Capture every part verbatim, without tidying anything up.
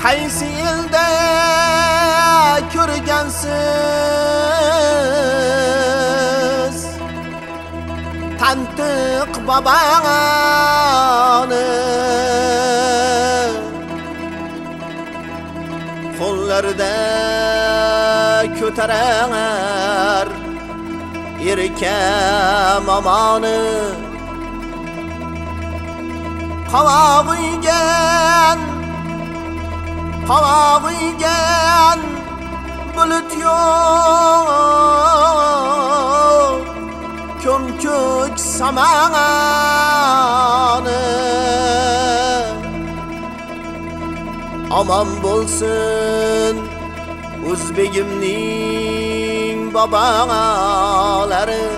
qaysi elda ko'rgansiz Tantiq babani qo'llarida ko'tarar erkam amoni qavog'igan qavog'igan bulut yo'q ko'mko'k samani aman bo'lsin o'zbegimning bobolari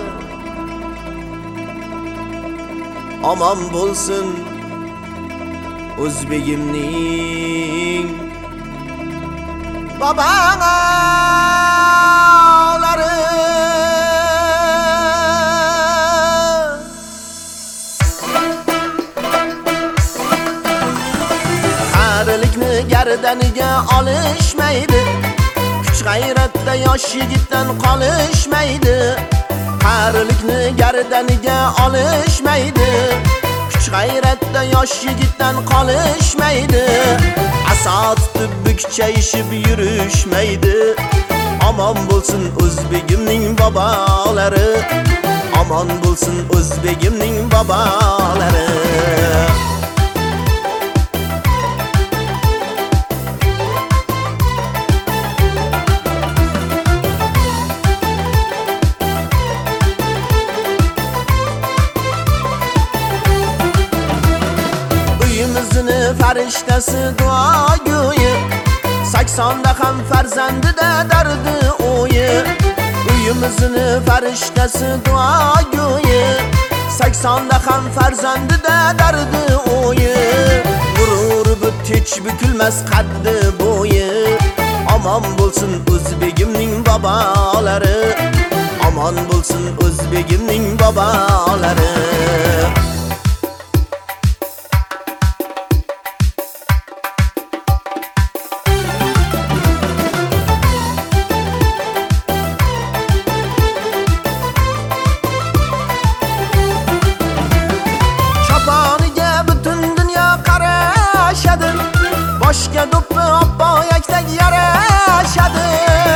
aman bo'lsin o'zbegimning bobolari qarilikni gardaniga olishmaydi kuch g'ayratda yosh yigitdan qolishmaydi qarilikni gardaniga olishmaydi kuch g'ayratda yosh yigitdan qolishmaydi asot tutib bukchayishib yurishmaydi omon bo'lsin o'zbegimning bobolari omon bo'lsin o'zbegimning bobolari uyimizning farishtasi duogo'yi saksonda ham farzandida dardi o'yi uyimizning farishtasi duogo'yi saksonda ham farzandida dardi o'yi g'urur bitich bukilmas qaddi bo'yi omon bo'lsin o'zbegimning bobolari omon bo'lsin o'zbegimning bobolari boshga do'ppi oppo yaktak yarashadi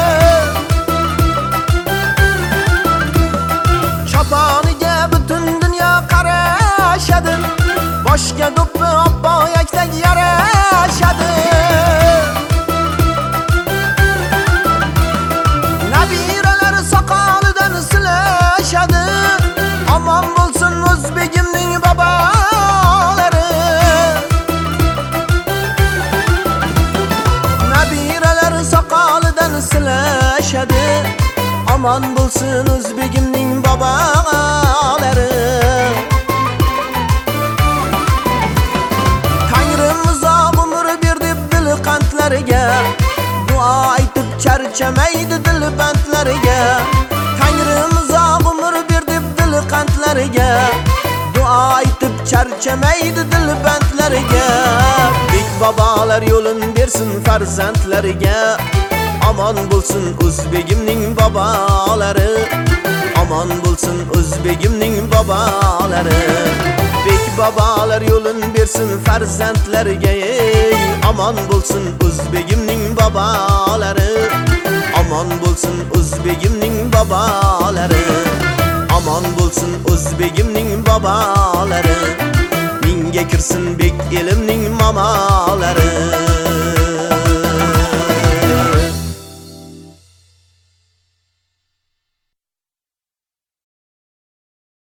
choponiga butun dunyo qarashadi boshga do'ppi oppo yaktak yarashadi nabiralar soqolidan silashadi omon bo'lsin o'zbegimning bobolari soqolidan silashadi omon bo'lsin o'zbegimning bobolari Tangrim uzoq umr berdi dil qandlariga duo aytib charchamaydi dil bandlariga Tangrim uzoq umr berdi dil qandlariga duo aytib charchamaydi dil bandlariga bek bobolar yo'lin bersin farzandlariga omon bo'lsin o'zbegimning bobolari omon bo'lsin o'zbegimning bobolari bek bobolar yo'lin bersin farzandlariga ey omon bo'lsin o'zbegimning bobolari omon bo'lsin o'zbegimning bobolari omon bo'lsin o'zbegimning bobolari mingga kirsin bek elimning momolari